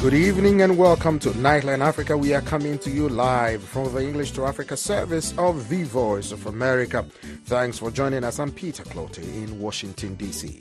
Good evening and welcome to Nightline Africa. We are coming to you live from the English to Africa service of The Voice of America. Thanks for joining us. I'm Peter Clote in Washington, D.C.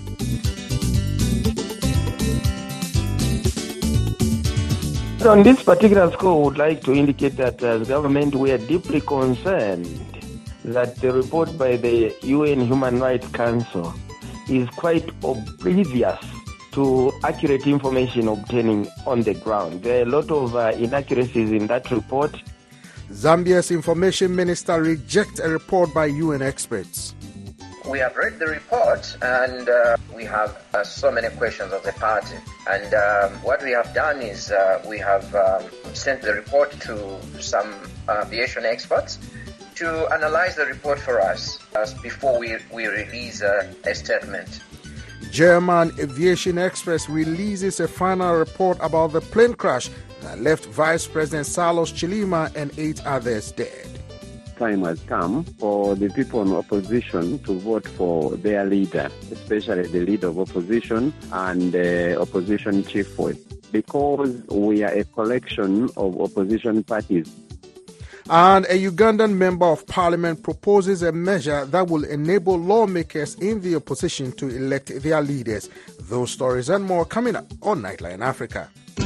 On this particular score, I would like to indicate that as government, we are deeply concerned that the report by the UN Human Rights Council is quite oblivious to accurate information obtaining on the ground. There are a lot of inaccuracies in that report. Zambia's information minister rejects a report by UN experts. We have read the report and we have so many questions of the party. And what we have done is we have sent the report to some aviation experts to analyze the report for us before we release a statement. German Aviation Express releases a final report about the plane crash that left Vice President Carlos Chilima and 8 others dead. Time has come for the people in opposition to vote for their leader, especially the leader of opposition and the opposition chief whip, because we are a collection of opposition parties. And a Ugandan member of parliament proposes a measure that will enable lawmakers in the opposition to elect their leaders. Those stories and more coming up on Nightline Africa.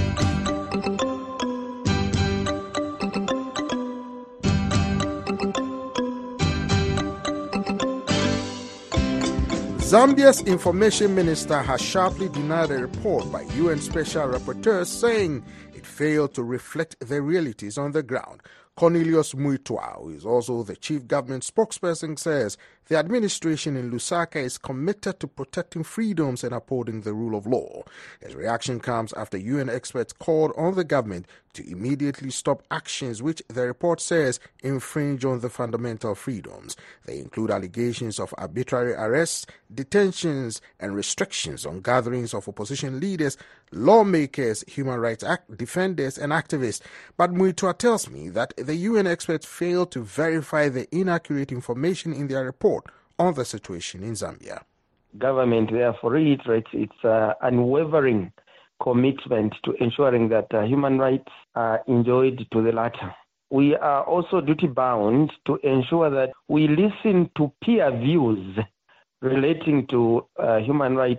Zambia's information minister has sharply denied a report by UN Special Rapporteur, saying it failed to reflect the realities on the ground. Cornelius Muitwa, who is also the chief government spokesperson, says the administration in Lusaka is committed to protecting freedoms and upholding the rule of law. His reaction comes after UN experts called on the government to immediately stop actions which the report says infringe on the fundamental freedoms. They include allegations of arbitrary arrests, detentions, and restrictions on gatherings of opposition leaders, lawmakers, human rights defenders, and activists. But Muitwa tells me that the UN experts failed to verify the inaccurate information in their report on the situation in Zambia. Government therefore reiterates its unwavering commitment to ensuring that human rights are enjoyed to the latter. We are also duty-bound to ensure that we listen to peer views relating to human rights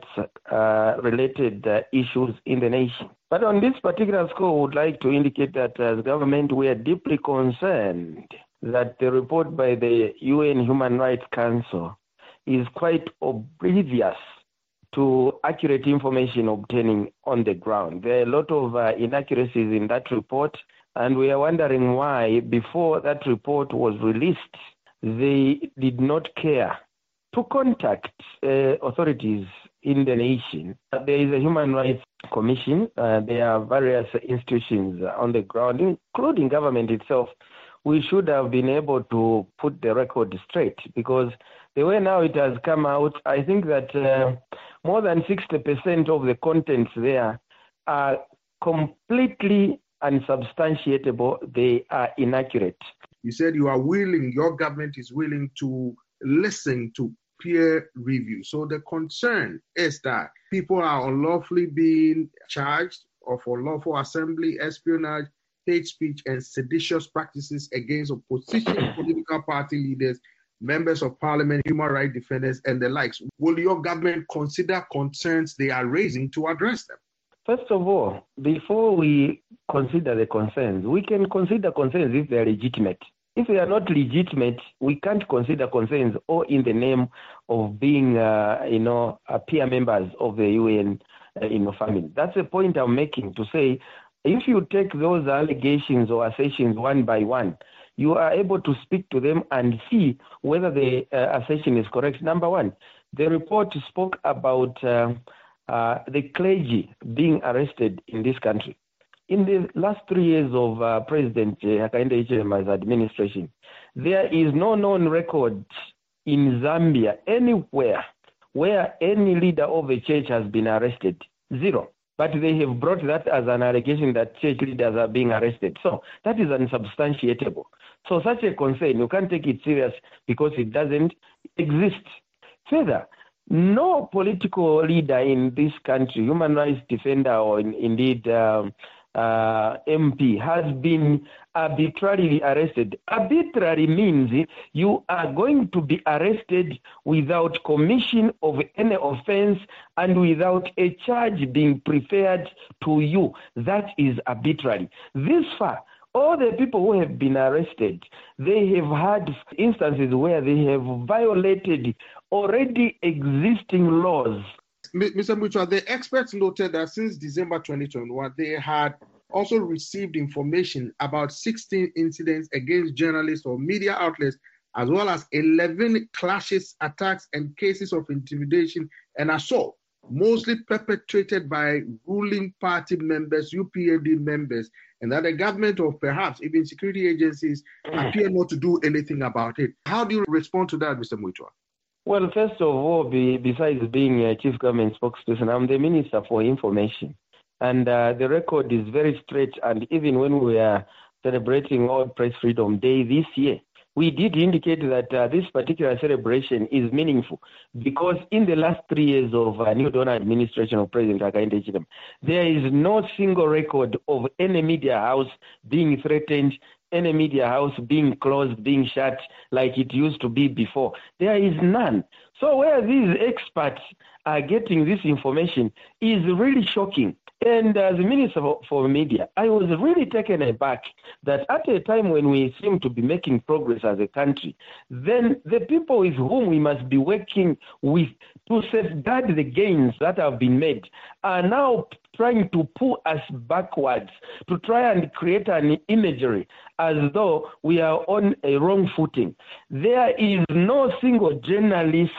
related issues in the nation. But on this particular score, I would like to indicate that as government, we are deeply concerned that the report by the UN Human Rights Council is quite oblivious to accurate information obtaining on the ground. There are a lot of inaccuracies in that report, and we are wondering why, before that report was released, they did not care to contact authorities in the nation. There is a Human Rights Commission. There are various institutions on the ground, including government itself. We should have been able to put the record straight, because the way now it has come out, I think that more than 60% of the contents there are completely unsubstantiatable. They are inaccurate. You said your government is willing to listen to peer review. So the concern is that people are unlawfully being charged of unlawful assembly, espionage, hate speech, and seditious practices against opposition political party leaders, members of parliament, human rights defenders, and the likes. Will your government consider concerns they are raising to address them? First of all, before we consider the concerns, we can consider concerns if they are legitimate. If they are not legitimate, we can't consider concerns or in the name of being, peer members of the UN, family. That's the point I'm making, to say, if you take those allegations or assertions one by one, you are able to speak to them and see whether the assertion is correct. Number one, the report spoke about the clergy being arrested in this country. In the last 3 years of President Hakainde Hichilema's administration, there is no known record in Zambia anywhere where any leader of a church has been arrested. Zero. But they have brought that as an allegation that church leaders are being arrested. So that is unsubstantiatable. So such a concern, you can't take it serious because it doesn't exist. Further, No political leader in this country, human rights defender or indeed MP, has been arbitrarily arrested. Arbitrary means you are going to be arrested without commission of any offense and without a charge being preferred to you. That is arbitrary. This far, all the people who have been arrested, they have had instances where they have violated already existing laws. Mr. Mutua, the experts noted that since December 2021, they had also received information about 16 incidents against journalists or media outlets, as well as 11 clashes, attacks, and cases of intimidation and assault, mostly perpetrated by ruling party members, UPND members, and that the government or perhaps even security agencies appear not to do anything about it. How do you respond to that, Mr. Mutua? Well, first of all, besides being a chief government spokesperson, I'm the Minister for Information. And the record is very straight. And even when we are celebrating World Press Freedom Day this year, we did indicate that this particular celebration is meaningful because in the last 3 years of New Dawn administration of President Hakainde Hichilema, there is no single record of any media house being threatened, any media house being closed, being shut like it used to be before. There is none. So where these experts are getting this information is really shocking. And as Minister for Media, I was really taken aback that at a time when we seem to be making progress as a country, then the people with whom we must be working with to safeguard the gains that have been made are now trying to pull us backwards, to try and create an imagery as though we are on a wrong footing. There is no single journalist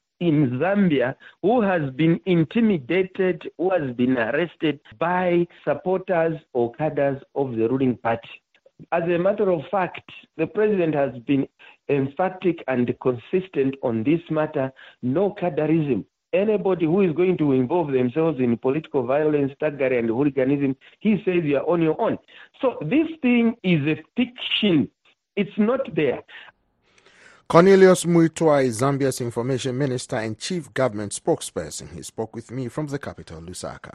in Zambia who has been intimidated, who has been arrested by supporters or cadres of the ruling party. As a matter of fact, the president has been emphatic and consistent on this matter. No cadreism. Anybody who is going to involve themselves in political violence, thuggery, and hooliganism, he says you are on your own. So this thing is a fiction. It's not there. Cornelius Muitua is Zambia's information minister and chief government spokesperson. He spoke with me from the capital, Lusaka.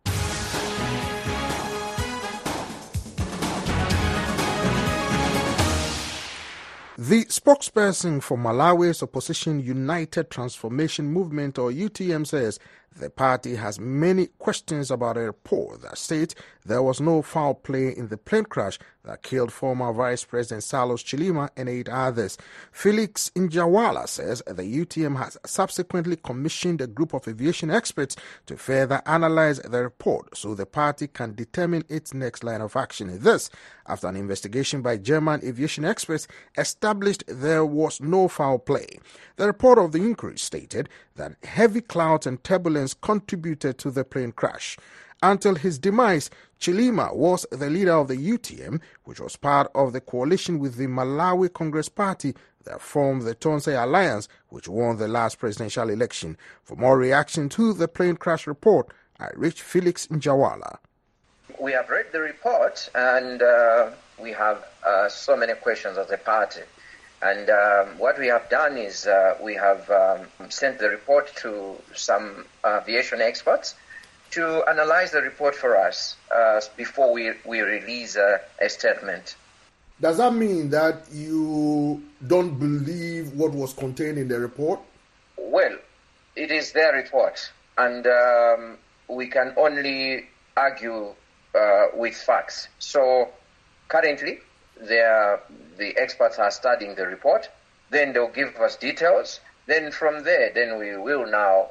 The spokesperson for Malawi's opposition United Transformation Movement, or UTM, says the party has many questions about a report that states there was no foul play in the plane crash that killed former Vice President Salus Chilima and 8 others. Felix Njawala says the UTM has subsequently commissioned a group of aviation experts to further analyze the report so the party can determine its next line of action. This, after an investigation by German aviation experts established there was no foul play. The report of the inquiry stated that heavy clouds and turbulence contributed to the plane crash. Until his demise, Chilima was the leader of the UTM, which was part of the coalition with the Malawi Congress Party that formed the Tonse Alliance, which won the last presidential election. For more reaction to the plane crash report, I reached Felix Njawala. We have read the report and we have so many questions as a party. And what we have done is we have sent the report to some aviation experts to analyze the report for us before we release a statement. Does that mean that you don't believe what was contained in the report? Well, it is their report, and we can only argue with facts. So currently, the experts are studying the report. Then they'll give us details. Then from there, then we will now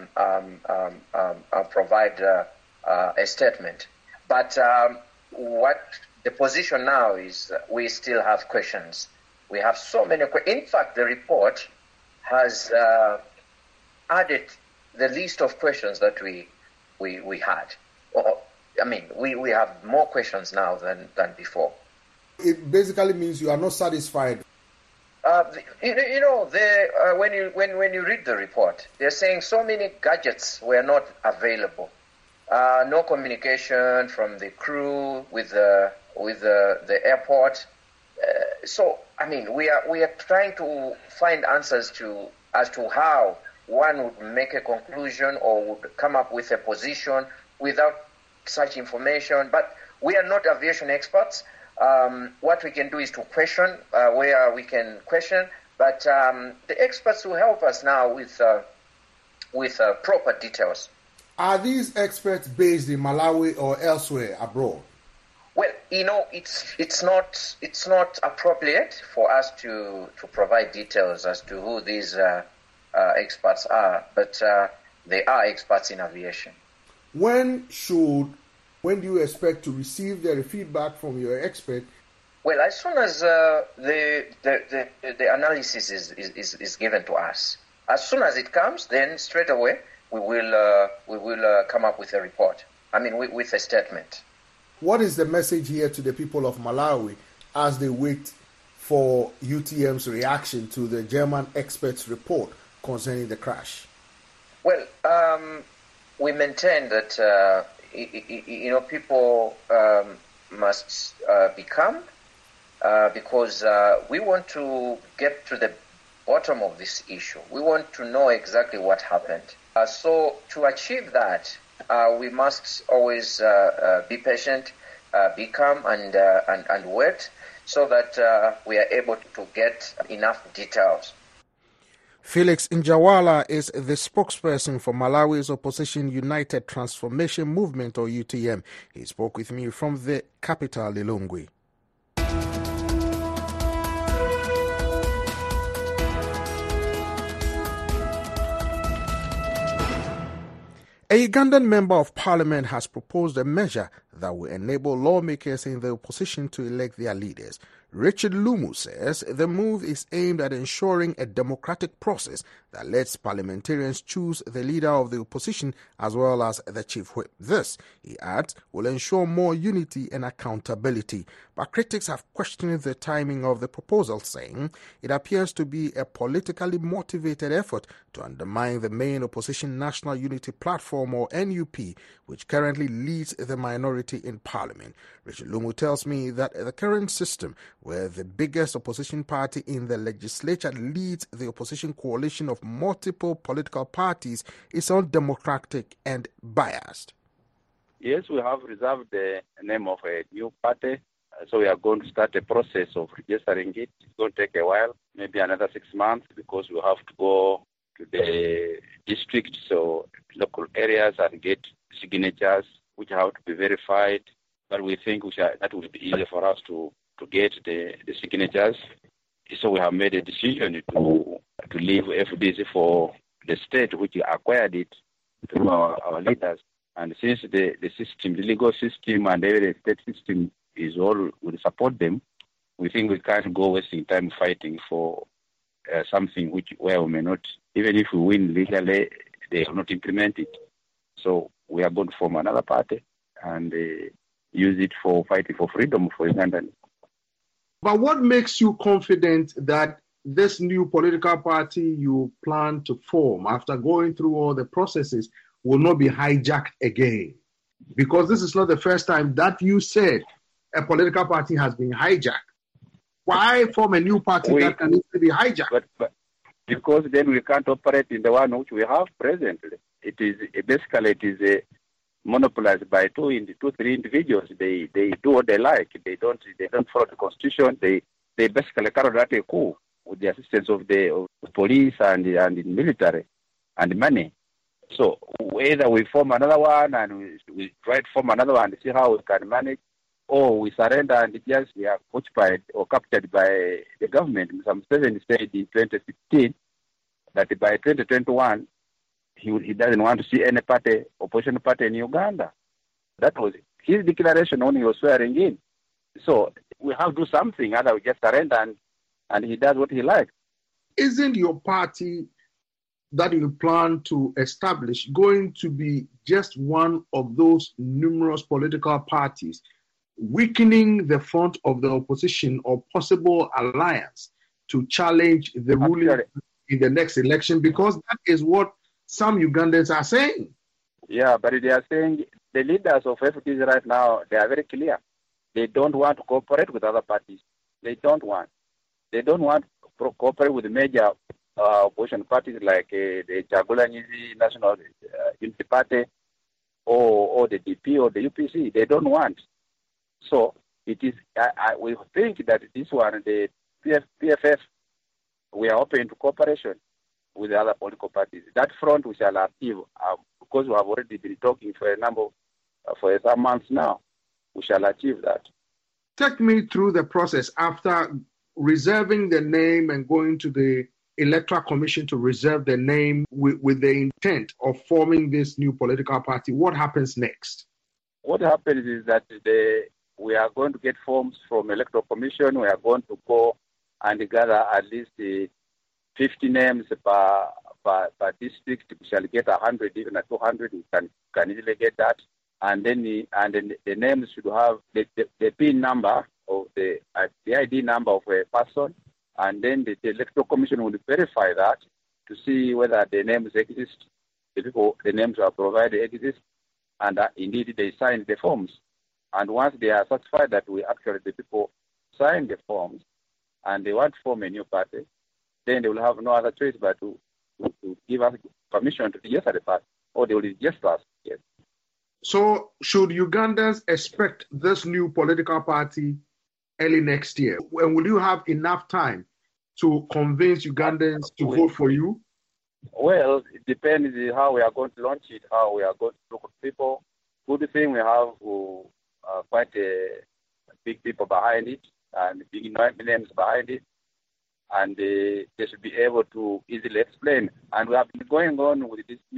provide a statement. But what the position now is, we still have questions. We have so many questions. In fact, the report has added the list of questions that we had. I mean, we have more questions now than before. It basically means you are not satisfied. When you read the report, they're saying so many gadgets were not available. No communication from the crew with the airport. So I mean, we are trying to find answers as to how one would make a conclusion or would come up with a position without such information. But we are not aviation experts. What we can do is to question where we can question. But the experts will help us now with proper details. Are these experts based in Malawi or elsewhere abroad? Well, it's not appropriate for us to provide details as to who these experts are, but they are experts in aviation. When do you expect to receive their feedback from your expert? Well, as soon as the analysis is given to us, as soon as it comes, then straight away we will come up with a report. With a statement. What is the message here to the people of Malawi as they wait for UTM's reaction to the German experts' report concerning the crash? Well, we maintain that people must be calm because we want to get to the bottom of this issue. We want to know exactly what happened. So to achieve that, we must always be patient, be calm, and wait so that we are able to get enough details. Felix Njawala is the spokesperson for Malawi's opposition United Transformation Movement, or UTM. He spoke with me from the capital, Lilongwe. A Ugandan member of parliament has proposed a measure that will enable lawmakers in the opposition to elect their leaders. Richard Lumu says the move is aimed at ensuring a democratic process that lets parliamentarians choose the leader of the opposition as well as the chief whip. This, he adds, will ensure more unity and accountability. But critics have questioned the timing of the proposal, saying it appears to be a politically motivated effort to undermine the main opposition National Unity Platform, or NUP, which currently leads the minority in parliament. Richard Lumu tells me that the current system, where the biggest opposition party in the legislature leads the opposition coalition of multiple political parties, is undemocratic and biased. Yes, we have reserved the name of a new party, so we are going to start a process of registering it. It's going to take a while, maybe another 6 months, because we have to go to the districts or local areas and get signatures, which have to be verified. But we think that will be easier for us to get the signatures. So we have made a decision to leave FDC for the state, which acquired it through our leaders. And since the system, the legal system and the state system is all will support them, we think we can't go wasting time fighting for something where we may not, even if we win legally, they will not implement it. So we are going to form another party and use it for fighting for freedom for Uganda. But what makes you confident that this new political party you plan to form, after going through all the processes, will not be hijacked again? Because this is not the first time that you said a political party has been hijacked. Why form a new party that can easily be hijacked? But because then we can't operate in the one which we have presently. It is monopolized by two, three individuals. They do what they like. They don't follow the constitution. They basically carry out a coup with the assistance of the police and the military and money. So either we form another one and we try to form another one and see how we can manage, or we surrender and just we are occupied or captured by the government. Mr. Museveni said in 2016 that by 2021 he doesn't want to see any opposition party in Uganda. That was his declaration when he was swearing in. So we have to do something, otherwise we just surrender and he does what he likes. Isn't your party that you plan to establish going to be just one of those numerous political parties weakening the front of the opposition or possible alliance to challenge the ruling in the next election? Because that is what some Ugandans are saying. Yeah, but they are saying the leaders of FDC right now, they are very clear. They don't want to cooperate with other parties. They don't want to cooperate with the major opposition parties like the Chagulanyizi National Unity Party or the DP or the UPC. They don't want. So it is. We think that this one, the PFF, we are open to cooperation with the other political parties. That front we shall achieve because we have already been talking for some months now. We shall achieve that. Take me through the process after reserving the name and going to the Electoral Commission to reserve the name with the intent of forming this new political party. What happens next? What happens is that we are going to get forms from Electoral Commission. We are going to go and gather at least 50 names per district. We shall get 100, even 200. We can easily get that. And then the names should have the PIN number of the ID number of a person, and then the Electoral Commission will verify that to see whether the names exist, the names are provided exist, and indeed they sign the forms. And once they are satisfied that the people sign the forms and they want to form a new party, then they will have no other choice but to give us permission to register the party, or they will register us. Yes. So should Ugandans expect this new political party early next year? And will you have enough time to convince Ugandans to vote for you? Well, it depends how we are going to launch it, how we are going to look at people. Good thing we have quite big people behind it and big names behind it, and they should be able to easily explain. And we have been going on with this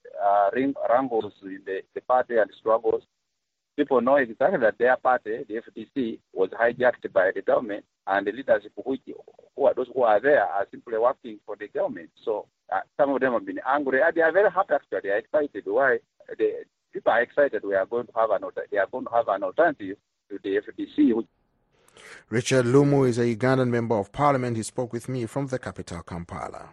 wrangles in the party and struggles. People know exactly that their party, the FDC, was hijacked by the government, and the leadership those who are there are simply working for the government. So some of them have been angry, and they are very happy actually. They are excited. Why? The people are excited. They are going to have an alternative to the FDC. Richard Lumu is a Ugandan member of parliament. He spoke with me from the capital, Kampala.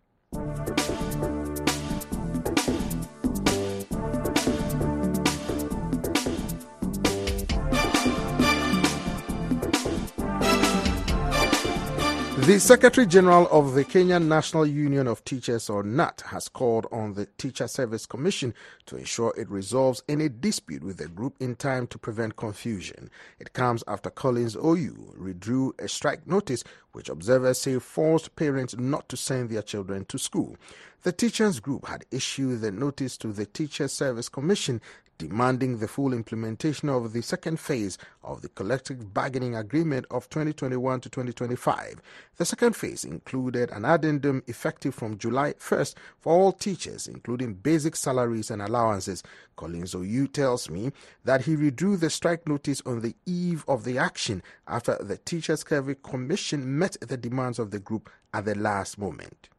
The Secretary General of the Kenyan National Union of Teachers, or NUT, has called on the Teacher Service Commission to ensure it resolves any dispute with the group in time to prevent confusion. It comes after Collins OU withdrew a strike notice which observers say forced parents not to send their children to school. The teachers group had issued the notice to the Teacher Service Commission demanding the full implementation of the second phase of the collective bargaining agreement of 2021 to 2025. The second phase included an addendum effective from July 1st for all teachers, including basic salaries and allowances. Collins OU tells me that he withdrew the strike notice on the eve of the action after the Teachers Service Commission met the demands of the group at the last moment.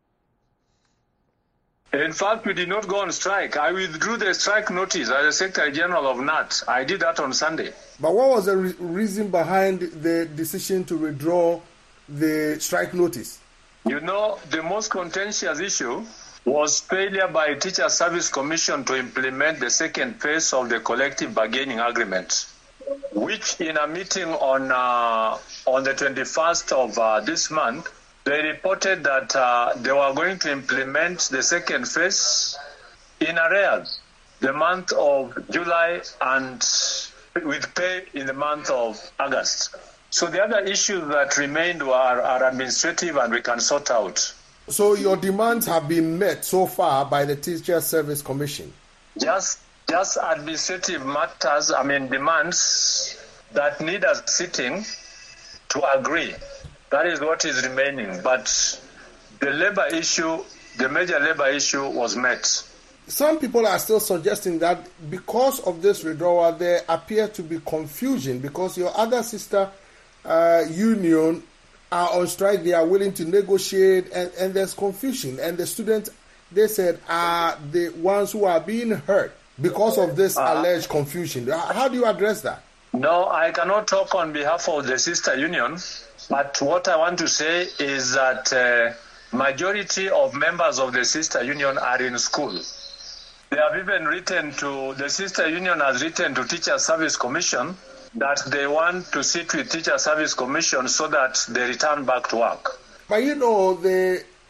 In fact, we did not go on strike. I withdrew the strike notice as the Secretary General of NUT. I did that on Sunday. But what was the reason behind the decision to withdraw the strike notice? You know, the most contentious issue was failure by Teacher Service Commission to implement the second phase of the collective bargaining agreement, which in a meeting on the 21st of this month, they reported that they were going to implement the second phase in arrears, the month of July, and with pay in the month of August. So the other issues that remained are administrative, and we can sort out. So your demands have been met so far by the Teacher Service Commission? Just administrative matters, demands that need a sitting to agree. That is what is remaining. But the labor issue, the major labor issue was met. Some people are still suggesting that because of this withdrawal, there appear to be confusion because your other sister union are on strike. They are willing to negotiate, and there's confusion. And the students, they said, are the ones who are being hurt because of this alleged confusion. How do you address that? No, I cannot talk on behalf of the sister union. But what I want to say is that majority of members of the sister union are in school. They have even the sister union has written to Teacher Service Commission that they want to sit with Teacher Service Commission so that they return back to work. But you know, the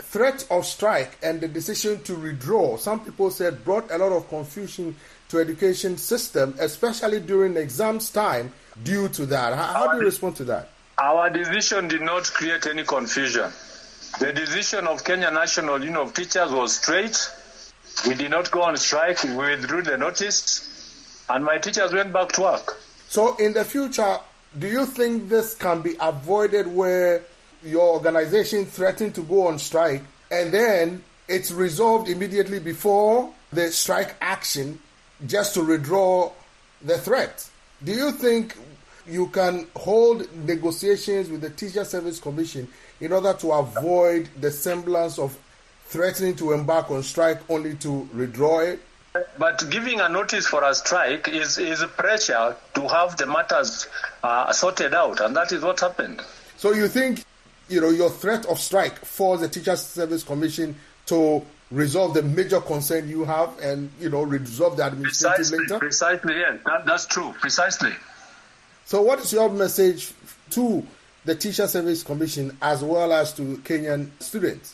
threat of strike and the decision to withdraw, some people said, brought a lot of confusion to education system, especially during exams time due to that. How do you respond to that? Our decision did not create any confusion. The decision of Kenya National Union of Teachers was straight. We did not go on strike. We withdrew the notice, and my teachers went back to work. So in the future, do you think this can be avoided where your organization threatened to go on strike and then it's resolved immediately before the strike action just to withdraw the threat? Do you think you can hold negotiations with the Teacher Service Commission in order to avoid the semblance of threatening to embark on strike only to withdraw it? But giving a notice for a strike is a pressure to have the matters sorted out, and that is what happened. So you think, your threat of strike forced the Teacher Service Commission to resolve the major concern you have and, resolve the administrative later? Precisely, yes. That's true, precisely. So what is your message to the Teacher Service Commission as well as to Kenyan students?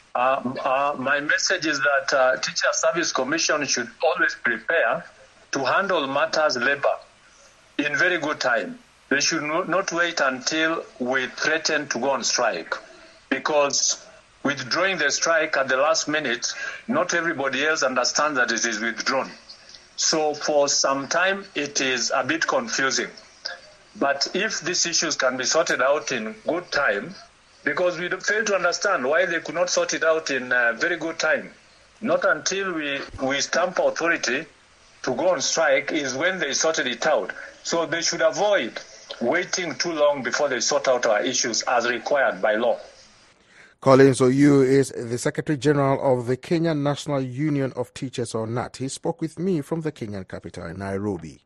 My message is that Teacher Service Commission should always prepare to handle matters labor in very good time. They should not wait until we threaten to go on strike, because withdrawing the strike at the last minute, not everybody else understands that it is withdrawn. So for some time, it is a bit confusing. But if these issues can be sorted out in good time, because we fail to understand why they could not sort it out in very good time. Not until we stamp authority to go on strike is when they sorted it out. So they should avoid waiting too long before they sort out our issues as required by law. Collins Oyu is the Secretary General of the Kenya National Union of Teachers, or NAT. He spoke with me from the Kenyan capital, Nairobi.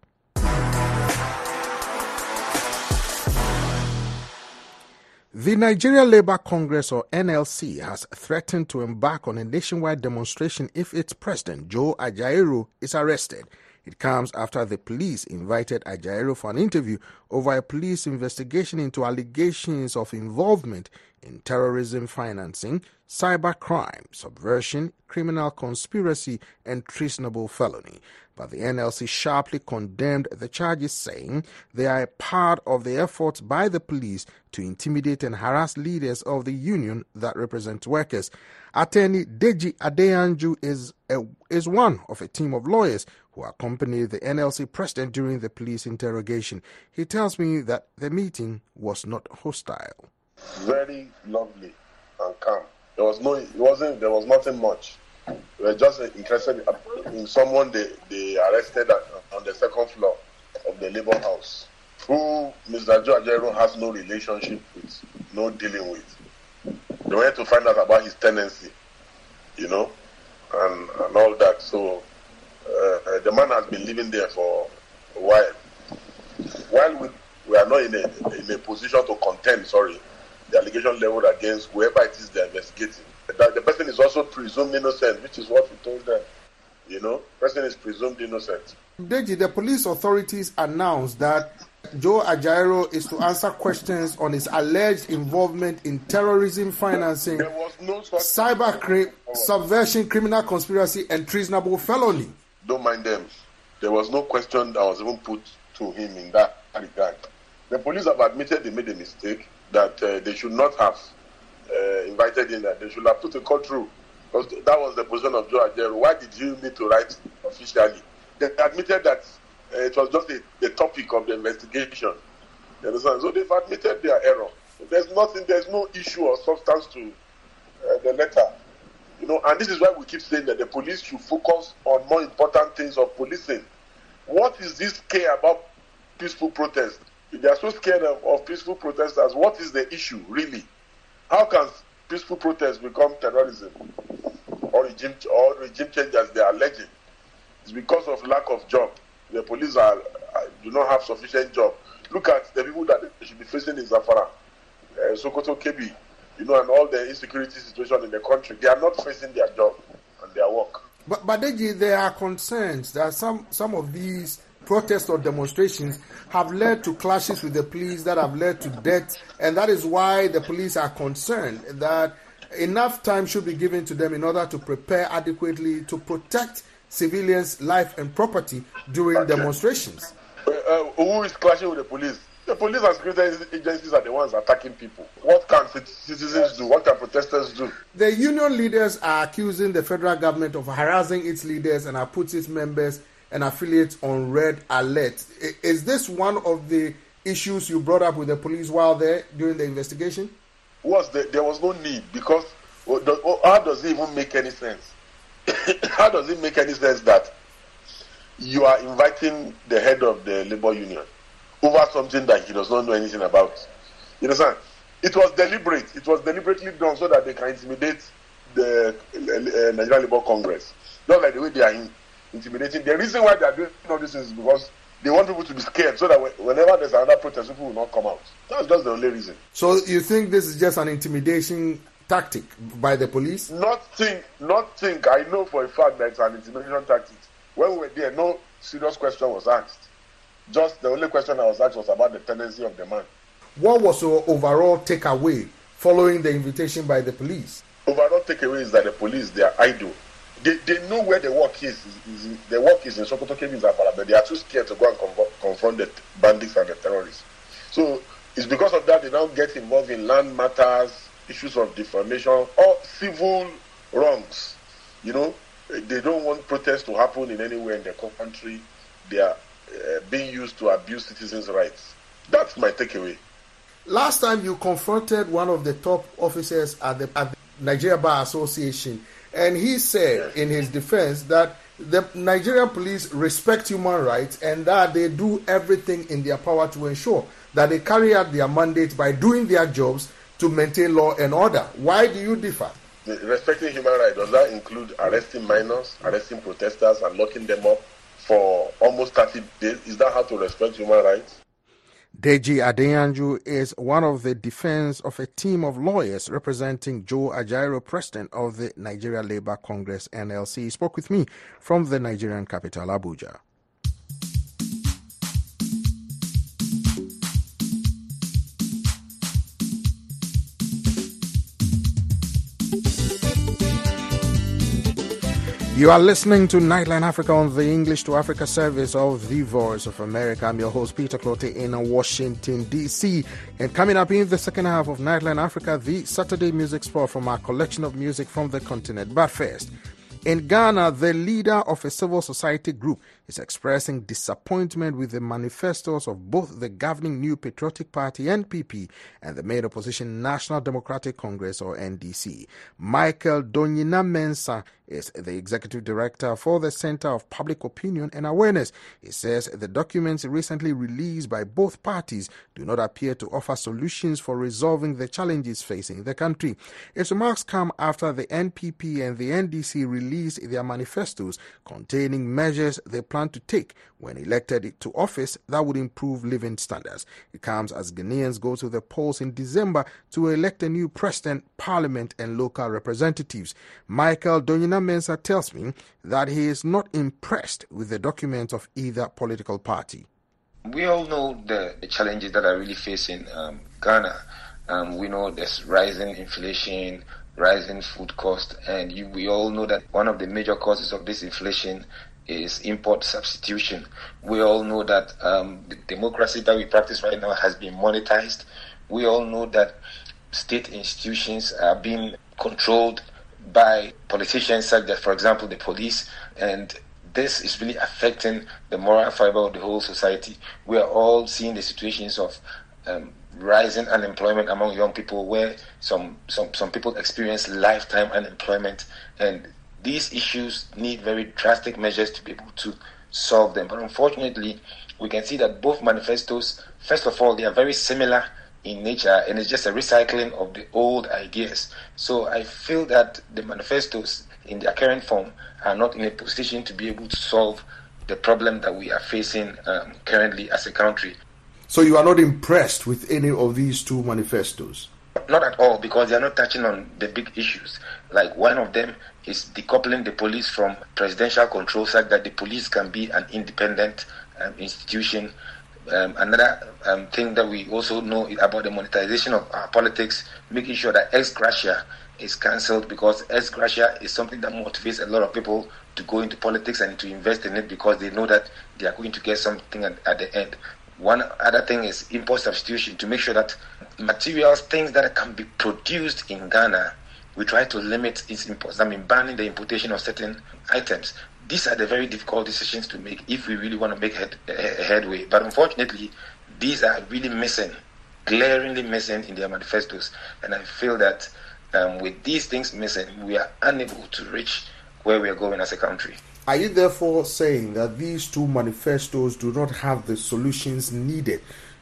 The Nigeria Labour Congress, or NLC, has threatened to embark on a nationwide demonstration if its president, Joe Ajaero, is arrested. It comes after the police invited Ajaero for an interview over a police investigation into allegations of involvement in terrorism financing, cybercrime, subversion, criminal conspiracy, and treasonable felony. But the NLC sharply condemned the charges, saying they are a part of the efforts by the police to intimidate and harass leaders of the union that represent workers. Attorney Deji Adeyanju is one of a team of lawyers who accompanied the NLC president during the police interrogation. He tells me that the meeting was not hostile. Very lovely and calm. There was nothing much. We were just interested in someone they arrested on the second floor of the Labour House, who Mr. Joe Ajaero has no relationship with, no dealing with. They wanted to find out about his tenancy, and all that. So the man has been living there for a while. While we are not in a position to contend, the allegation leveled against whoever it is they're investigating. The person is also presumed innocent, which is what we told them. The person is presumed innocent. Deji, the police authorities announced that Joe Ajaero is to answer questions on his alleged involvement in terrorism financing, cybercrime, subversion, criminal conspiracy, and treasonable felony. Don't mind them. There was no question that was even put to him in that regard. The police have admitted they made a mistake, that they should not have invited in, that they should have put a call through, because that was the position of Joe Ajaero. Why did you need to write officially? They admitted that it was just the topic of the investigation. You understand? So they've admitted their error. There's no issue or substance to the letter. And this is why we keep saying that the police should focus on more important things of policing. What is this care about peaceful protest? If they are so scared of peaceful protesters, what is the issue really? How can peaceful protests become terrorism or regime change as they are alleging? It's because of lack of job. The police do not have sufficient job. Look at the people that they should be facing in Zamfara, Sokoto, Kebbi, and all the insecurity situation in the country. They are not facing their job and their work. But Deji, there are concerns that some of these protests or demonstrations have led to clashes with the police that have led to death, and that is why the police are concerned that Enough time should be given to them in order to prepare adequately to protect civilians' life and property during demonstrations. Who is clashing with the police? The police and security agencies are the ones attacking people. What can citizens do? What can protesters do? The union leaders are accusing the federal government of harassing its leaders and have put its members and affiliates on red alert. Is this one of the issues you brought up with the police while there during the investigation? There was no need, because how does it even make any sense? How does it make any sense that you are inviting the head of the labor union over something that he does not know anything about? You understand? It was deliberate. It was deliberately done so that they can intimidate the Nigerian Labour Congress. Not like the way they are intimidating. The reason why they are doing all this is because they want people to be scared so that whenever there's another protest, people will not come out. That's just the only reason. So you think this is just an intimidation tactic by the police? Not think. I know for a fact that it's an intimidation tactic. When we were there, no serious question was asked. Just the only question that was asked was about the tendency of the man. What was your overall takeaway following the invitation by the police? Overall takeaway is that the police, they are idle. They know where the work is. The work is in Sokoto, Kebbi, Zamfara, but they are too scared to go and confront the bandits and the terrorists. So it's because of that they now get involved in land matters, issues of defamation, or civil wrongs. You know, they don't want protests to happen in anywhere in the country. They are being used to abuse citizens' rights. That's my takeaway. Last time you confronted one of the top officers at the Nigeria Bar Association, and he said in his defense that the Nigerian police respect human rights and that they do everything in their power to ensure that they carry out their mandate by doing their jobs to maintain law and order. Why do you differ? Respecting human rights, does that include arresting minors, arresting protesters and locking them up for almost 30 days? Is that how to respect human rights? Deji Adeyanju is one of the defense of a team of lawyers representing Joe Ajaero, president of the Nigeria Labour Congress, NLC. He spoke with me from the Nigerian capital, Abuja. You are listening to Nightline Africa on the English to Africa service of The Voice of America. I'm your host, Peter Clotte, in Washington, D.C. And coming up in the second half of Nightline Africa, the Saturday music spot from our collection of music from the continent. But first, in Ghana, the leader of a civil society group is expressing disappointment with the manifestos of both the governing New Patriotic Party, NPP, and the main opposition National Democratic Congress, or NDC. Michael Donyina Mensah is the executive director for the Center of Public Opinion and Awareness. He says the documents recently released by both parties do not appear to offer solutions for resolving the challenges facing the country. Its remarks come after the NPP and the NDC released their manifestos containing measures they plan to take when elected to office that would improve living standards. It comes as Ghanaians go to the polls in December to elect a new president, parliament, and local representatives. Michael Donyina Mensah tells me that he is not impressed with the documents of either political party. We all know the challenges that are really facing Ghana. We know there's rising inflation, rising food cost, and we all know that one of the major causes of this inflation is import substitution. We all know that the democracy that we practice right now has been monetized. We all know that state institutions are being controlled by politicians such as, for example, the police, and this is really affecting the moral fiber of the whole society. We are all seeing the situations of rising unemployment among young people, where some people experience lifetime unemployment, and these issues need very drastic measures to be able to solve them. But unfortunately, we can see that both manifestos, first of all, they are very similar in nature, and it's just a recycling of the old ideas. So I feel that the manifestos in their current form are not in a position to be able to solve the problem that we are facing currently as a country. So you are not impressed with any of these two manifestos? Not at all, because they are not touching on the big issues. Like one of them is decoupling the police from presidential control such that the police can be an independent institution. Another thing that we also know about the monetization of our politics, making sure that ex gratia is cancelled, because ex gratia is something that motivates a lot of people to go into politics and to invest in it because they know that they are going to get something at the end. One other thing is import substitution, to make sure that materials, things that can be produced in Ghana, we try to limit its imports. Banning the importation of certain items. These are the very difficult decisions to make if we really want to make headway. But unfortunately, these are really missing, glaringly missing in their manifestos. And I feel that with these things missing, we are unable to reach where we are going as a country. Are you therefore saying that these two manifestos do not have the solutions needed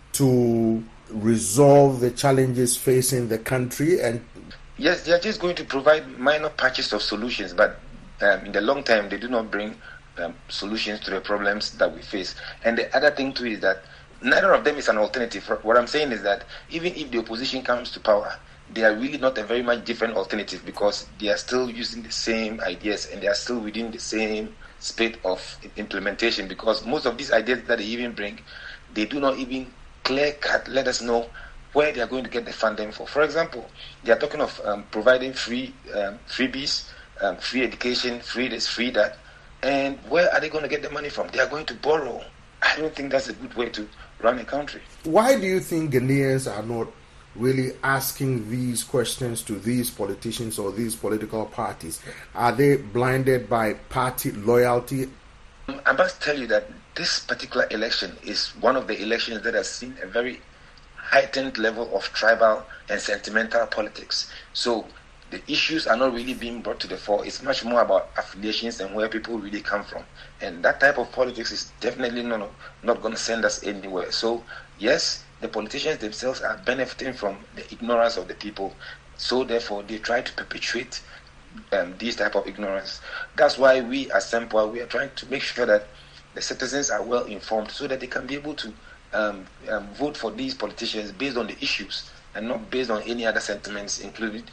to resolve the challenges facing the country? And yes, they are just going to provide minor patches of solutions, but in the long term, they do not bring solutions to the problems that we face. And the other thing too is that neither of them is an alternative. What I'm saying is that even if the opposition comes to power, they are really not a very much different alternative, because they are still using the same ideas and they are still within the same state of implementation, because most of these ideas that they even bring, they do not even clear-cut let us know where they are going to get the funding for. For example, they are talking of providing freebies, free education, free this, free that. And where are they going to get the money from? They are going to borrow. I don't think that's a good way to run a country. Why do you think Ghanaians are not really asking these questions to these politicians or these political parties? Are they blinded by party loyalty? I must tell you that this particular election is one of the elections that has seen a very heightened level of tribal and sentimental politics. So the issues are not really being brought to the fore. It's much more about affiliations and where people really come from. And that type of politics is definitely not going to send us anywhere. So yes, the politicians themselves are benefiting from the ignorance of the people. So therefore, they try to perpetuate this type of ignorance. That's why we as SEMPOA, we are trying to make sure that the citizens are well informed so that they can be able to vote for these politicians based on the issues and not based on any other sentiments, including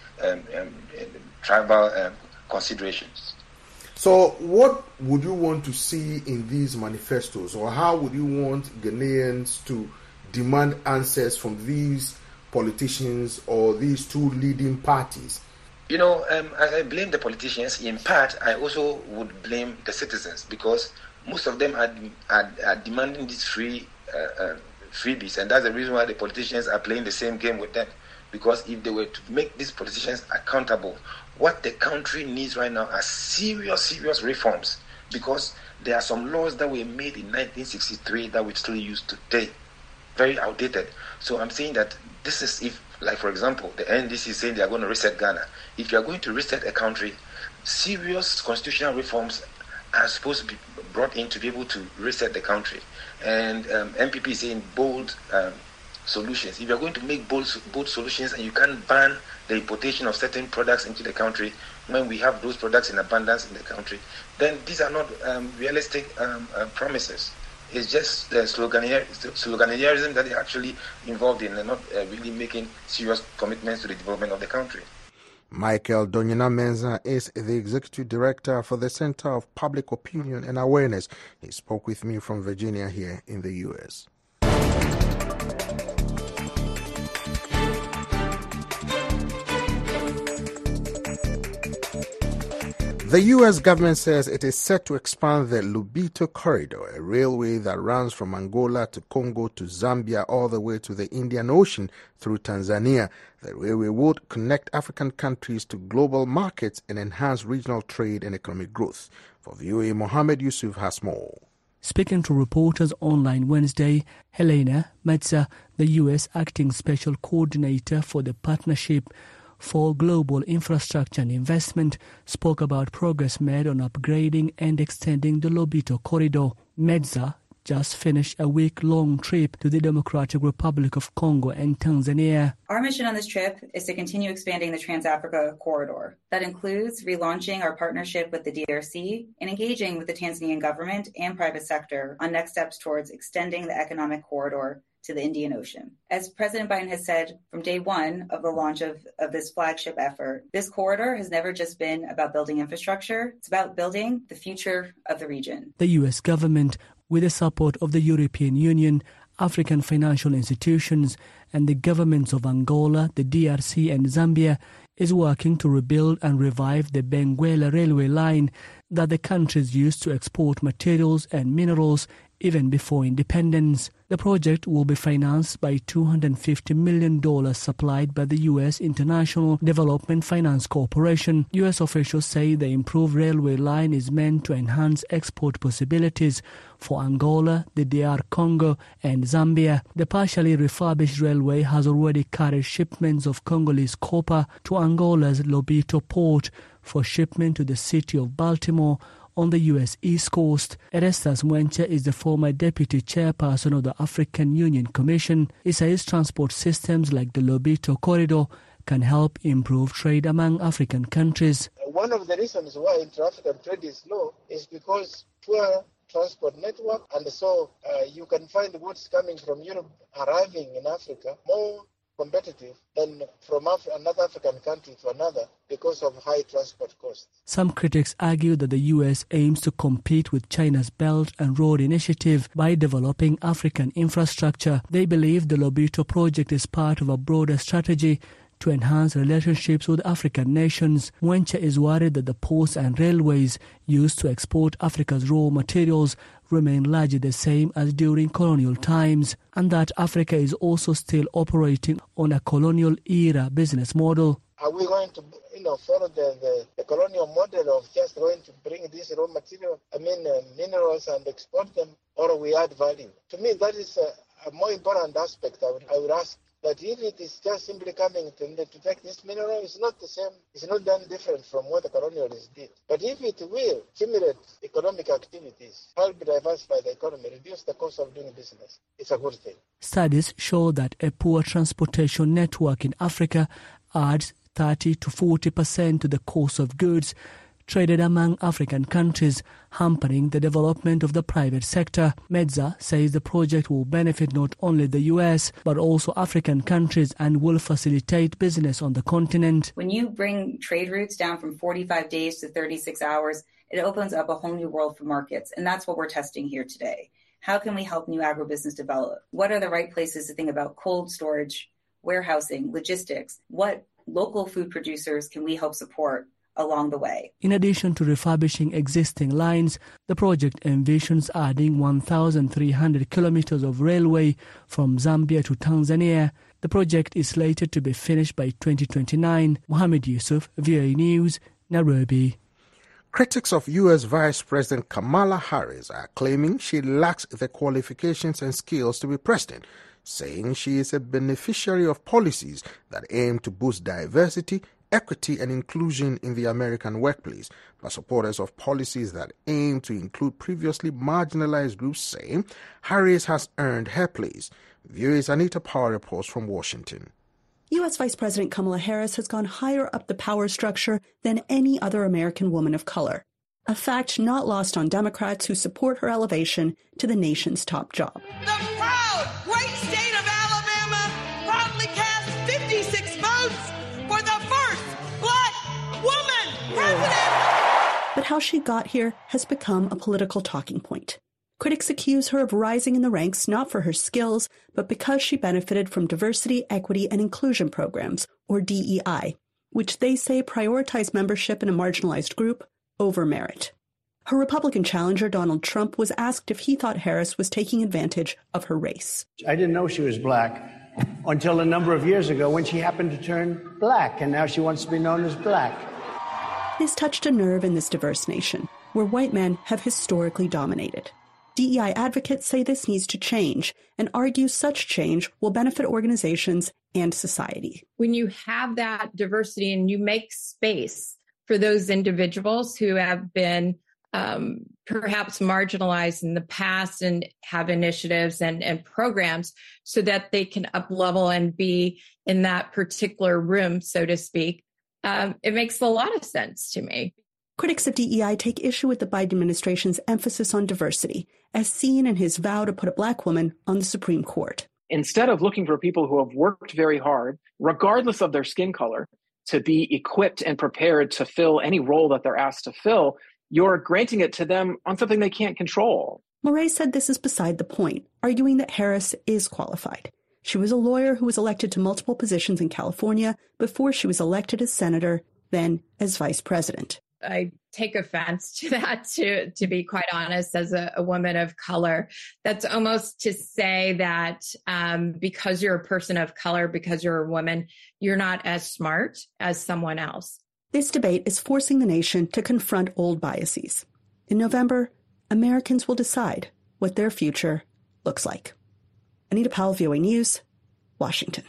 tribal considerations. So what would you want to see in these manifestos, or how would you want Ghanaians to demand answers from these politicians or these two leading parties? As I blame the politicians, in part, I also would blame the citizens, because most of them are demanding these freebies, and that's the reason why the politicians are playing the same game with them. Because if they were to make these politicians accountable, what the country needs right now are serious reforms, because there are some laws that were made in 1963 that we still use today, very outdated. So I'm saying that this is, if, like for example, the NDC is saying they are going to reset Ghana. If you are going to reset a country, serious constitutional reforms are supposed to be brought in to be able to reset the country. And MPP is saying bold solutions. If you're going to make bold solutions and you can't ban the importation of certain products into the country when we have those products in abundance in the country, then these are not realistic promises. It's just sloganeerism that they're actually involved in and not really making serious commitments to the development of the country. Michael Donyina-Mensah is the Executive Director for the Center of Public Opinion and Awareness. He spoke with me from Virginia here in the U.S. The U.S. government says it is set to expand the Lobito Corridor, a railway that runs from Angola to Congo to Zambia all the way to the Indian Ocean through Tanzania. The railway would connect African countries to global markets and enhance regional trade and economic growth. For VOA, Mohammed Yusuf has more. Speaking to reporters online Wednesday, Helena Metza, the U.S. Acting Special Coordinator for the Partnership for Global Infrastructure and Investment, spoke about progress made on upgrading and extending the Lobito Corridor. Metza just finished a week-long trip to the Democratic Republic of Congo and Tanzania. Our mission on this trip is to continue expanding the Trans-Africa Corridor. That includes relaunching our partnership with the DRC and engaging with the Tanzanian government and private sector on next steps towards extending the economic corridor to the Indian Ocean. As President Biden has said from day one of the launch of this flagship effort, this corridor has never just been about building infrastructure. It's about building the future of the region. The U.S. government, with the support of the European Union, African financial institutions and the governments of Angola, the DRC and Zambia is working to rebuild and revive the Benguela railway line that the countries used to export materials and minerals even before independence. The project will be financed by $250 million supplied by the U.S. International Development Finance Corporation. U.S. officials say the improved railway line is meant to enhance export possibilities for Angola, the DR Congo and Zambia. The partially refurbished railway has already carried shipments of Congolese copper to Angola's Lobito port for shipment to the city of Baltimore on the U.S. East Coast. Erastus Mwencha is the former deputy chairperson of the African Union Commission. He says transport systems like the Lobito corridor can help improve trade among African countries. One of the reasons why inter-African trade is low is because poor transport network, and so you can find goods coming from Europe arriving in Africa more competitive than from another African country to another because of high transport costs. Some critics argue that the U.S. aims to compete with China's Belt and Road Initiative by developing African infrastructure. They believe the Lobito project is part of a broader strategy to enhance relationships with African nations. Mwencha is worried that the ports and railways used to export Africa's raw materials remain largely the same as during colonial times, and that Africa is also still operating on a colonial-era business model. Are we going to follow the colonial model of just going to bring this raw material, minerals, and export them, or we add value? To me, that is a more important aspect I would ask. But if it is just simply coming to take this mineral, it's not the same. It's not done different from what the colonialists did. But if it will stimulate economic activities, help diversify the economy, reduce the cost of doing business, it's a good thing. Studies show that a poor transportation network in Africa adds 30 to 40% to the cost of goods traded among African countries, hampering the development of the private sector. Medza says the project will benefit not only the U.S., but also African countries and will facilitate business on the continent. When you bring trade routes down from 45 days to 36 hours, it opens up a whole new world for markets, and that's what we're testing here today. How can we help new agribusiness develop? What are the right places to think about cold storage, warehousing, logistics? What local food producers can we help support along the way? In addition to refurbishing existing lines, the project envisions adding 1,300 kilometers of railway from Zambia to Tanzania. The project is slated to be finished by 2029. Mohammed Yusuf, VOA News, Nairobi. Critics of U.S. Vice President Kamala Harris are claiming she lacks the qualifications and skills to be president, saying she is a beneficiary of policies that aim to boost diversity, equity and inclusion in the American workplace, but supporters of policies that aim to include previously marginalized groups say Harris has earned her place. VOA's Anita Power reports from Washington. U.S. Vice President Kamala Harris has gone higher up the power structure than any other American woman of color, a fact not lost on Democrats who support her elevation to the nation's top job. The proud great state of Alabama proudly cast 56 votes for the first Black woman president. But how she got here has become a political talking point. Critics accuse her of rising in the ranks not for her skills, but because she benefited from diversity, equity, and inclusion programs, or DEI, which they say prioritize membership in a marginalized group over merit. Her Republican challenger, Donald Trump, was asked if he thought Harris was taking advantage of her race. I didn't know she was black until a number of years ago when she happened to turn black, and now she wants to be known as black. This touched a nerve in this diverse nation, where white men have historically dominated. DEI advocates say this needs to change and argue such change will benefit organizations and society. When you have that diversity and you make space for those individuals who have been perhaps marginalized in the past and have initiatives and programs so that they can up-level and be in that particular room, so to speak, it makes a lot of sense to me. Critics of DEI take issue with the Biden administration's emphasis on diversity, as seen in his vow to put a black woman on the Supreme Court. Instead of looking for people who have worked very hard, regardless of their skin color, to be equipped and prepared to fill any role that they're asked to fill, you're granting it to them on something they can't control. Morais said this is beside the point, arguing that Harris is qualified. She was a lawyer who was elected to multiple positions in California before she was elected as senator, then as vice president. I take offense to that, to be quite honest, as a woman of color. That's almost to say that because you're a person of color, because you're a woman, you're not as smart as someone else. This debate is forcing the nation to confront old biases. In November, Americans will decide what their future looks like. Anita Powell, VOA News, Washington.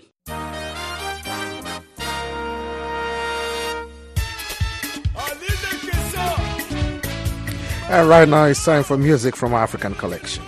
And right now it's time for music from African Collection.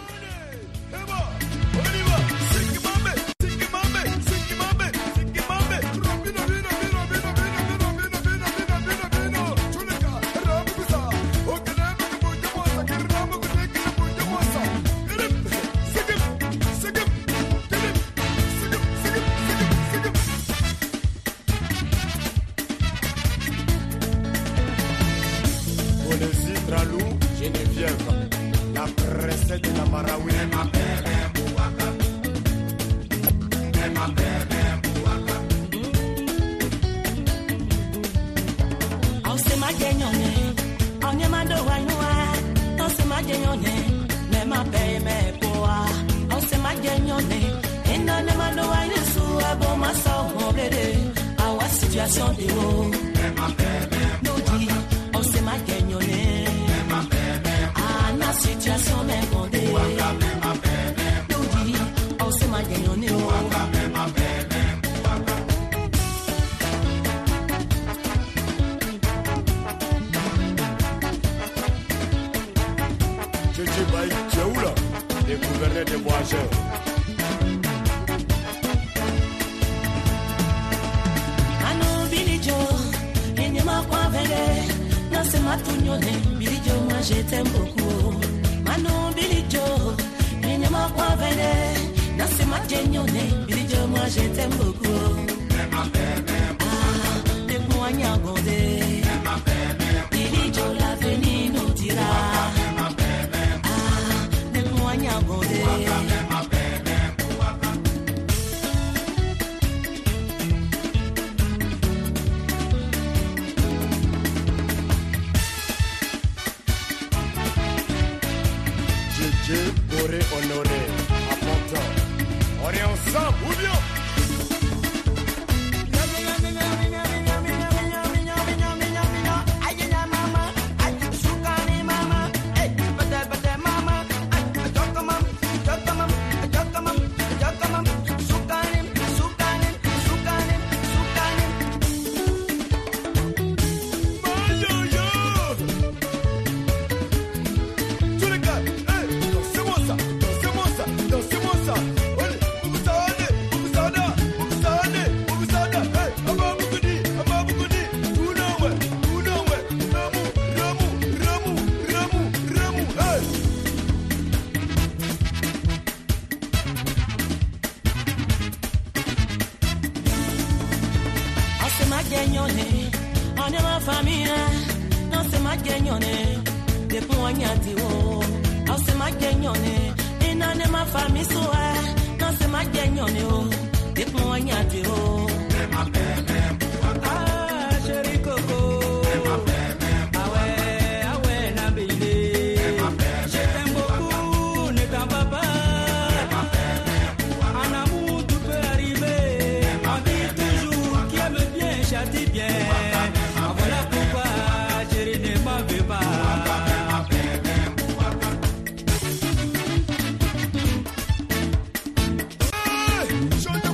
Show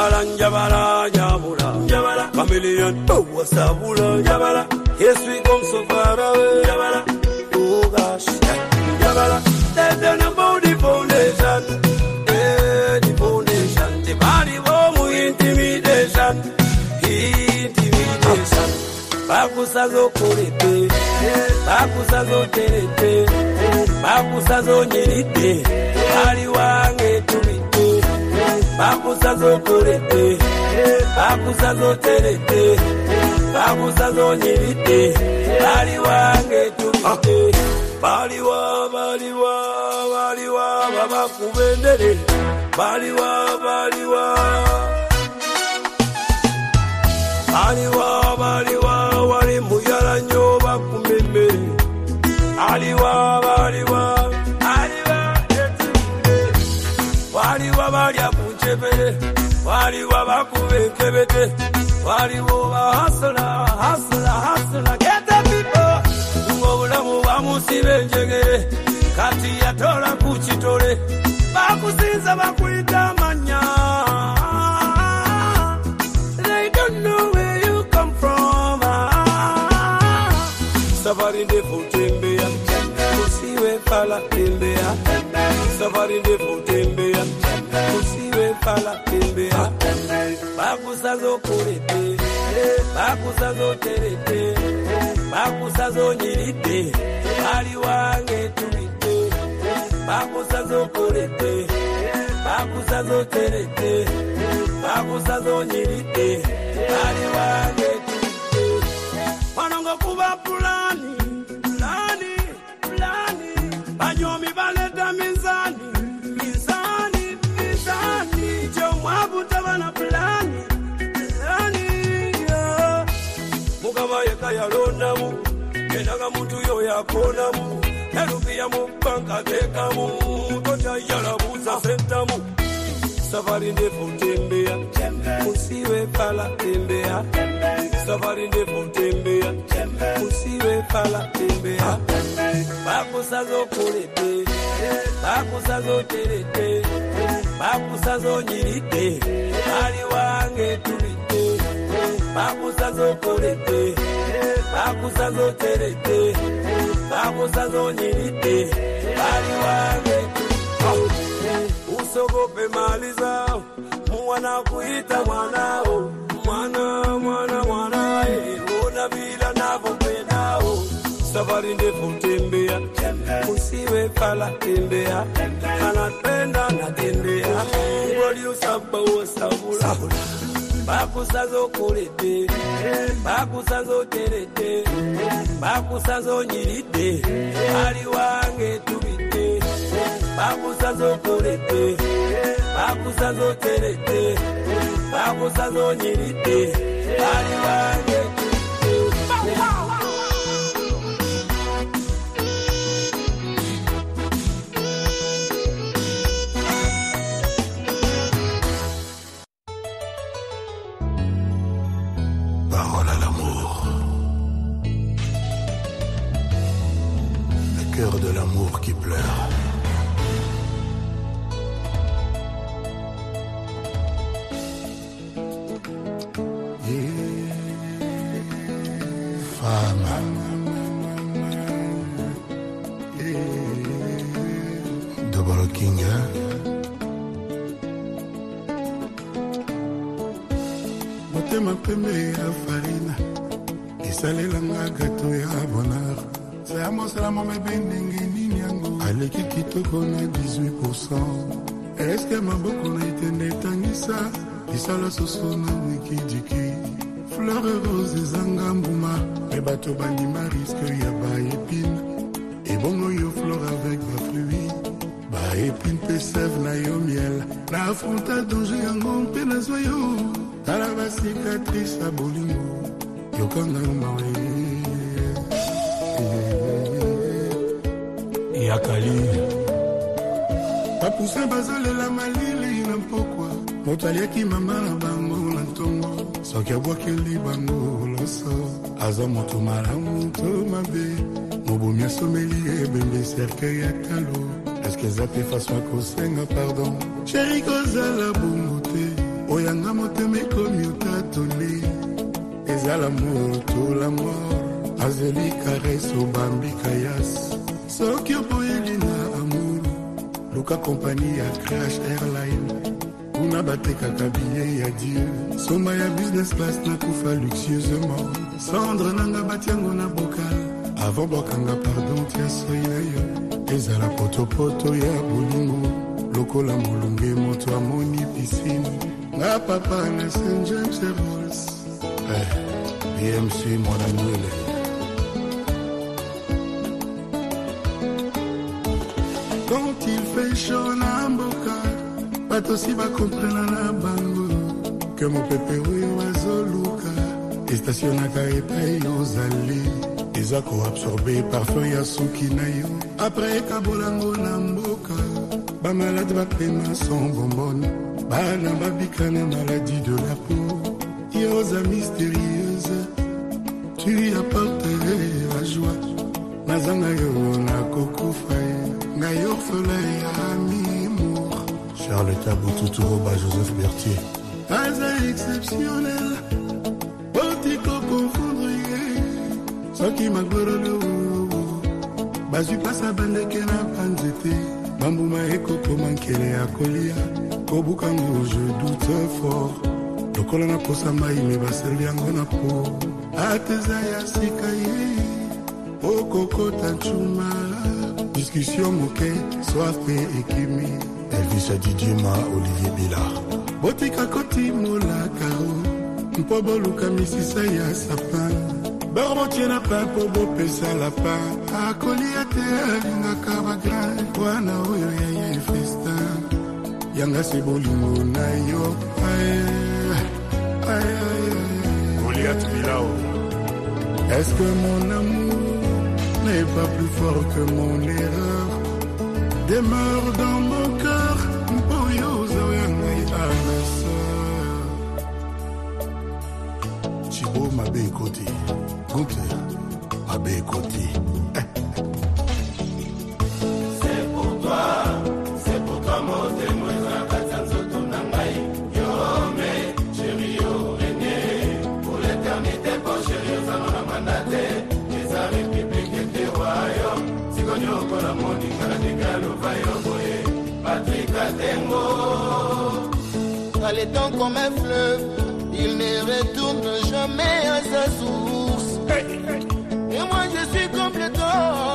Njabala, njabala, njabula, njabala. Chameleon, oh, what's up, njabala. Yes, we come so far away, njabala. Oh gosh, njabala. There's the number the foundation, the foundation. The body of intimidation, intimidation. Bakusazo kurete, bakusazo terete, bakusazo nyirite, bali wange tumite. Bakusazo kurete, bakusazo terete, bakusazo nyirite, bali wange tumite. Baliwa, baliwa, baliwa, baba kubendere, baliwa, baliwa. Baliwa, baliwa, wali muyala nyo bakumeme. Baliwa, baliwa, baliwa, baliwa balya kunchebere, baliwa bakubekebete, baliwa hasla, hasla, hasla, get the people. Ngobulamu bamusibe njegere, kati yatola kuchitole, bakusinza bakuita manya. They don't know where you come from. Safari ndefu tembea, usiwe fala tembea. Safari ndefu tembea, usiwe fala tembea. Bakusazo kurete, bakusazo terete, bakusazo nyirite, bali wange tumite. Bakusazo kurete, bakusazo terete, bakusazo nyirite, bali wange tumite. Wanongo kuba pulani, pulani, pulani. Banyomi baleta mizani, mizani, mizani. Jomwabu tabana pulani, pulani, yeah. Mukama yeka yalonamu, kenaga muntu yo yakonamu. Erupia mubanka tekamu, tocha yalabuza sentamu. Safari ndefu tembea, usiwe fala tembea. Safari ndefu tembea, usiwe fala tembea. Bakusazo kurete, bakusazo terete, bakusazo nyirite, bali wange tumite. Bakusazo kurete, bakusazo terete, bakusazo nyirite, bali wange tumite. Usogope mali zao, mwana kuita mwanao. Mwana, mwana, mwana, ona bila navopendao. Safari ndefu tembea, usiwe fala tembea. Anapenda na tembea, ngoli usaba usabula. Bakusazo kurete, bakusazo terete, bakusazo nyirite, bali wange tumite. Bakusazo kurete, bakusazo terete, bakusazo nyirite, bali wange tumite. Parole à l'amour. Le cœur de l'amour qui pleure. Double King, motema pembe ya farina esalelanga gato ya bonheur saya mosala momebe ndenge nini yango aleki kitoko na 18%. eske maboko na etende etangisa lisala soso na mikidiki fleur rose ezanga mbuma me bato bandima riske ya baepine ebongo yo fleur avec bafruit baepine mpe sève na yo miel na afronta danger yango mpe nazwa yo tala basicatrice ya bolingo yokanga mawe yakali bapusin bazolela malili na mpokwa moto aliaki mama na bango na ntongo soki abwakeli bango loso aza moto malamu to mabe mobomi asomeli ebembe cercueil ya talo eske eza mpe faso akosenga pardon sheri kozala bongo te oyanga motema ekomi otatoli eza l'amour to la mort azeli caresse obambi kayas soki oboyeli na amour luka kompani ya Crash Airline kuna batekaka billet ya Dieu soma ya business class nakufa luxueusement cendre nanga batiango na bokal avant bokanga pardon tia soi na yo ezala potopoto ya bolingo lokola molunge moto amoni piscine nga papa na St. James Balls BMC Monanuele quand il fait chaud na mboka bato si bakomprena na bango ke mopepe oyo bazoluka estationaka epai ozali eza koabsorbe parfum ya suki na yo apres ekabolango na mboka bamalade bapema son bonbonne bana babikana maladie de la peau yoza mystérieuse tu lui apportes la joie nazanga yo nakokufa na yo orphelin ya amimour Charles Tabou-Toutou-Roba, Joseph Berthier. Aza exceptionnel, Botiko confondre, Soki Magorolo, Bazu pasa bandeke na panzete, Bambuma eko komankele akolia, Kobukango je doute fort, Lokola na posamba ime baseli yango na po, Ateza ya sikaye, Okoko tanchuma, Discussion moke, soif pe ekimi, Elvis Adidima, Olivier Billard. Botika koti mola karo, Mpobo luka misisa ya sapin. Borbotie na pa pobo pesa la pa. Akoli ate alinga kabagra. Wana oyo ya ye festin. Yanga se bolingo na yo. Goliath Bilao. Est-ce que mon amour n'est pas plus fort que mon erreur? Demeure dans mon cœur. Chibo Mabé Koti, Gunther Mabé Koti. C'est pour toi, mon témoin, Katsanzoto Nangai, Yome, chéri, René, pour l'éternité, pour chéri, Zanona Mandate, les arrêts publics et des royaumes, Sigonyo, Kolamoni, Kanadegalo, Vayoboye, Patrick Atengo. Les temps comme un fleuve, il ne retourne jamais à sa source. Et moi je suis complètement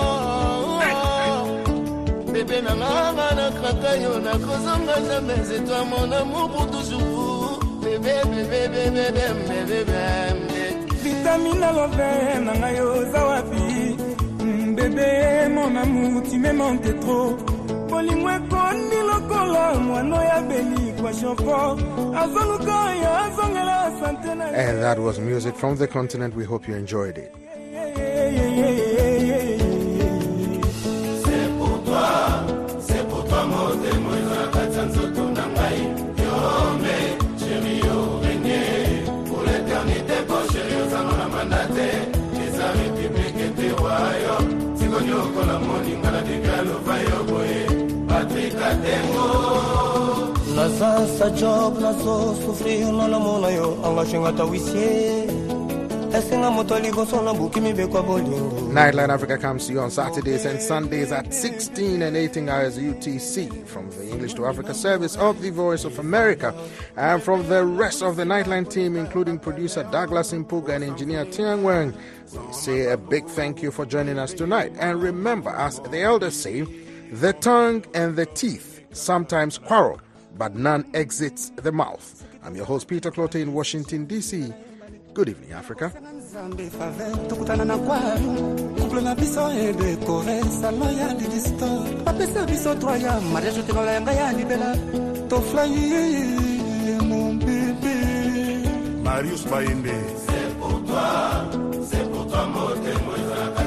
bébé nanga na krakayo na kozonga jamais. C'est toi mon amour pour toujours. Bébé, bébé, bébé, bébé, bébé. Vitamine à l'envers, nanga yo zawapi. Bébé, mon amour, tu me manques trop. And that was music from the continent. We hope you enjoyed it. C'est pour toi, mon témoin, Katsanzoto Nangai, Yome, chéri, René, pour l'éternité, pour chéri, Zanona Mandate, les arrêts publics et des royaumes, Sigonyo, Kolamoni, Kanadegalo, Vayoboye. Naza sa job nazo souffrir na la mona yo angashinga tawisie esenga motoli bosona buki mi bekwa bolingo. Nightline Africa comes to you on Saturdays and Sundays at 16 and 18 hours UTC from the English to Africa service of the Voice of America, and from the rest of the Nightline team, including producer Douglas Impuga and engineer Tiang Wang. We say a big thank you for joining us tonight, and remember, as the elders say, the tongue and the teeth sometimes quarrel, but none exits the mouth. I'm your host, Peter Clote in Washington, D.C. Good evening, Africa. Marius Bayende. C'est pour toi, mon témoin.